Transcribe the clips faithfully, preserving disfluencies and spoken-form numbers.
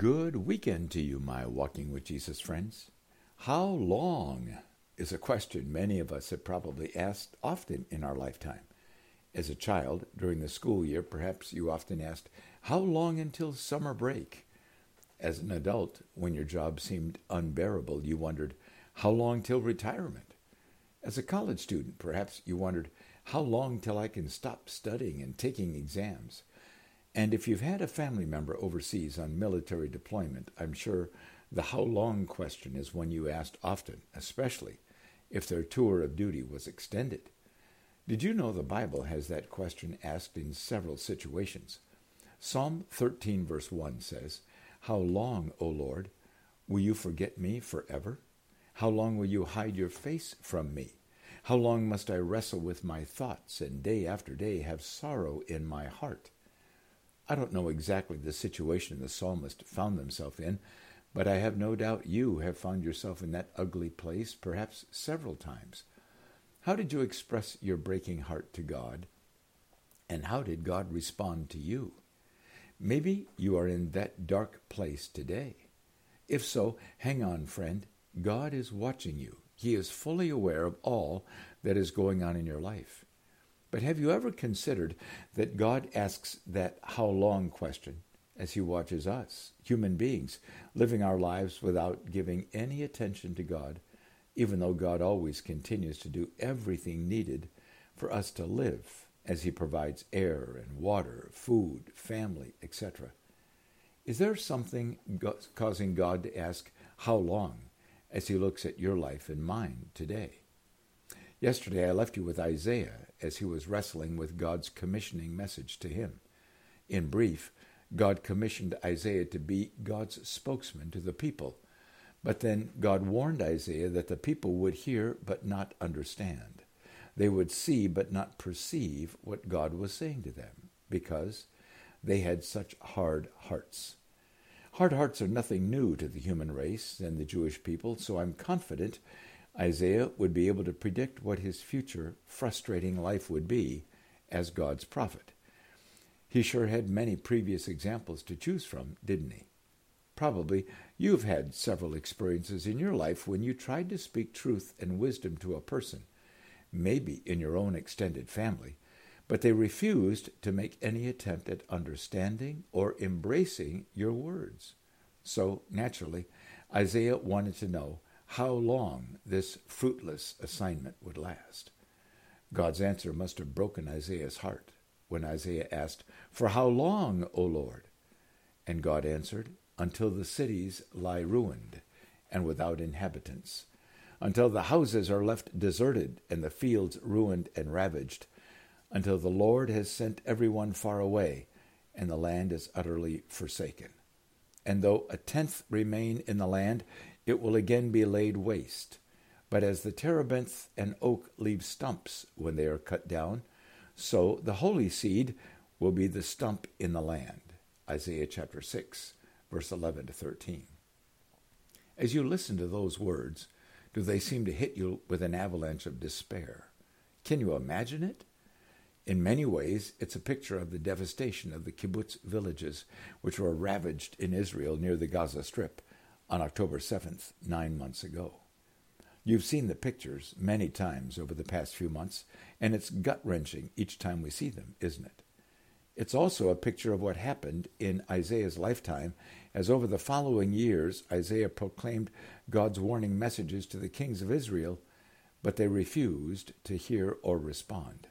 Good weekend to you, my Walking with Jesus friends. How long is a question many of us have probably asked often in our lifetime. As a child, during the school year, perhaps you often asked, how long until summer break? As an adult, when your job seemed unbearable, you wondered, how long till retirement? As a college student, perhaps you wondered, how long till I can stop studying and taking exams? And if you've had a family member overseas on military deployment, I'm sure the how long question is one you asked often, especially if their tour of duty was extended. Did you know the Bible has that question asked in several situations? Psalm thirteen verse one says, How long, O Lord, will you forget me forever? How long will you hide your face from me? How long must I wrestle with my thoughts and day after day have sorrow in my heart? I don't know exactly the situation the psalmist found himself in, but I have no doubt you have found yourself in that ugly place perhaps several times. How did you express your breaking heart to God? And how did God respond to you? Maybe you are in that dark place today. If so, hang on, friend. God is watching you. He is fully aware of all that is going on in your life. But have you ever considered that God asks that how long question as he watches us, human beings, living our lives without giving any attention to God, even though God always continues to do everything needed for us to live as he provides air and water, food, family, et cetera? Is there something causing God to ask how long as he looks at your life and mine today? Yesterday I left you with Isaiah as he was wrestling with God's commissioning message to him. In brief, God commissioned Isaiah to be God's spokesman to the people. But then God warned Isaiah that the people would hear but not understand. They would see but not perceive what God was saying to them because they had such hard hearts. Hard hearts are nothing new to the human race and the Jewish people, so I'm confident Isaiah would be able to predict what his future frustrating life would be as God's prophet. He sure had many previous examples to choose from, didn't he? Probably you've had several experiences in your life when you tried to speak truth and wisdom to a person, maybe in your own extended family, but they refused to make any attempt at understanding or embracing your words. So, naturally, Isaiah wanted to know how long this fruitless assignment would last. God's answer must have broken Isaiah's heart when Isaiah asked, For how long, O Lord? And God answered, Until the cities lie ruined and without inhabitants, until the houses are left deserted and the fields ruined and ravaged, until the Lord has sent everyone far away and the land is utterly forsaken. And though a tenth remain in the land, it will again be laid waste. But as the terebinth and oak leave stumps when they are cut down, so the holy seed will be the stump in the land. Isaiah chapter six, verse eleven to thirteen. As you listen to those words, do they seem to hit you with an avalanche of despair? Can you imagine it? In many ways, it's a picture of the devastation of the kibbutz villages, which were ravaged in Israel near the Gaza Strip on October seventh, nine months ago. You've seen the pictures many times over the past few months, and it's gut-wrenching each time we see them, isn't it? It's also a picture of what happened in Isaiah's lifetime, as over the following years, Isaiah proclaimed God's warning messages to the kings of Israel, but they refused to hear or respond.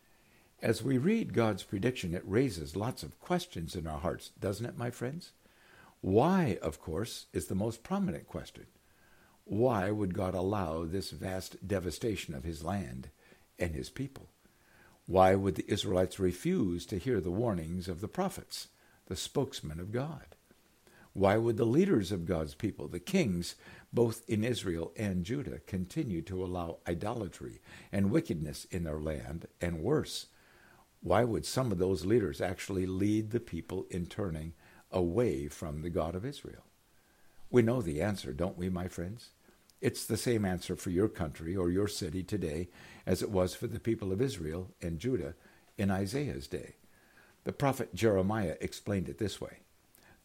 As we read God's prediction, it raises lots of questions in our hearts, doesn't it, my friends? Why, of course, is the most prominent question. Why would God allow this vast devastation of his land and his people? Why would the Israelites refuse to hear the warnings of the prophets, the spokesman of God? Why would the leaders of God's people, the kings, both in Israel and Judah, continue to allow idolatry and wickedness in their land, and worse? Why would some of those leaders actually lead the people in turning away from the God of Israel? We know the answer, don't we, my friends? It's the same answer for your country or your city today as it was for the people of Israel and Judah in Isaiah's day. The prophet Jeremiah explained it this way.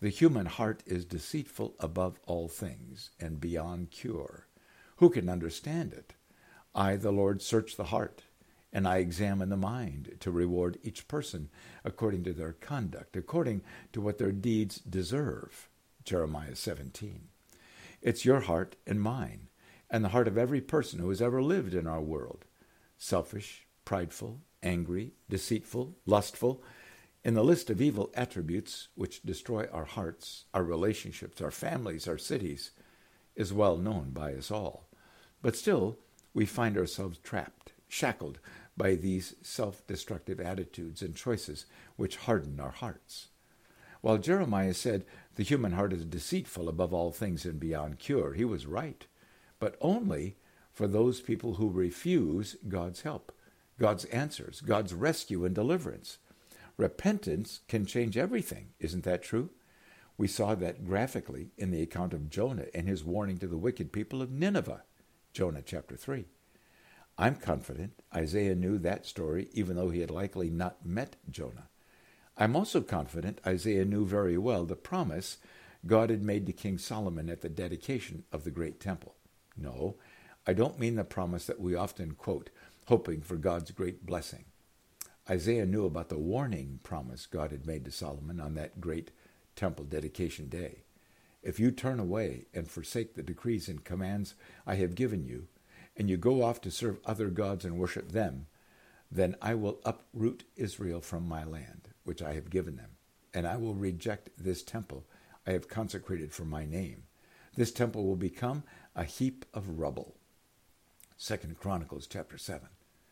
The human heart is deceitful above all things and beyond cure. Who can understand it? I, the Lord, search the heart, and I examine the mind to reward each person according to their conduct, according to what their deeds deserve. Jeremiah seventeen. It's your heart and mine, and the heart of every person who has ever lived in our world. Selfish, prideful, angry, deceitful, lustful. In the list of evil attributes which destroy our hearts, our relationships, our families, our cities, is well known by us all. But still, we find ourselves trapped, shackled by these self-destructive attitudes and choices which harden our hearts. While Jeremiah said the human heart is deceitful above all things and beyond cure, he was right, but only for those people who refuse God's help, God's answers, God's rescue and deliverance. Repentance can change everything, isn't that true? We saw that graphically in the account of Jonah and his warning to the wicked people of Nineveh, Jonah chapter three. I'm confident Isaiah knew that story even though he had likely not met Jonah. I'm also confident Isaiah knew very well the promise God had made to King Solomon at the dedication of the great temple. No, I don't mean the promise that we often quote, hoping for God's great blessing. Isaiah knew about the warning promise God had made to Solomon on that great temple dedication day. If you turn away and forsake the decrees and commands I have given you, and you go off to serve other gods and worship them, then I will uproot Israel from my land, which I have given them, and I will reject this temple I have consecrated for my name. This temple will become a heap of rubble. Second Chronicles chapter seven.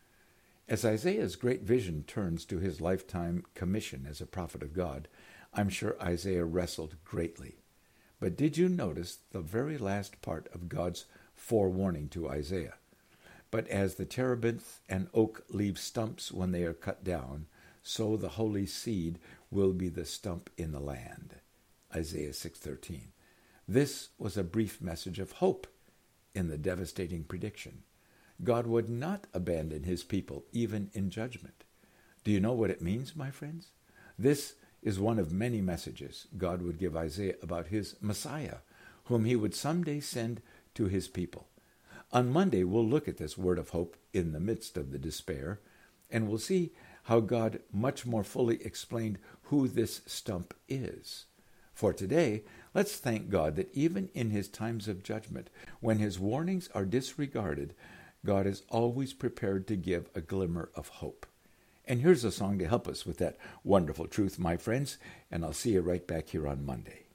As Isaiah's great vision turns to his lifetime commission as a prophet of God, I'm sure Isaiah wrestled greatly. But did you notice the very last part of God's forewarning to Isaiah? But as the terebinth and oak leave stumps when they are cut down, so the holy seed will be the stump in the land. Isaiah six thirteen. This was a brief message of hope in the devastating prediction. God would not abandon his people even in judgment. Do you know what it means, my friends? This is one of many messages God would give Isaiah about his Messiah, whom he would someday send to his people. On Monday, we'll look at this word of hope in the midst of the despair, and we'll see how God much more fully explained who this stump is. For today, let's thank God that even in his times of judgment, when his warnings are disregarded, God is always prepared to give a glimmer of hope. And here's a song to help us with that wonderful truth, my friends, and I'll see you right back here on Monday.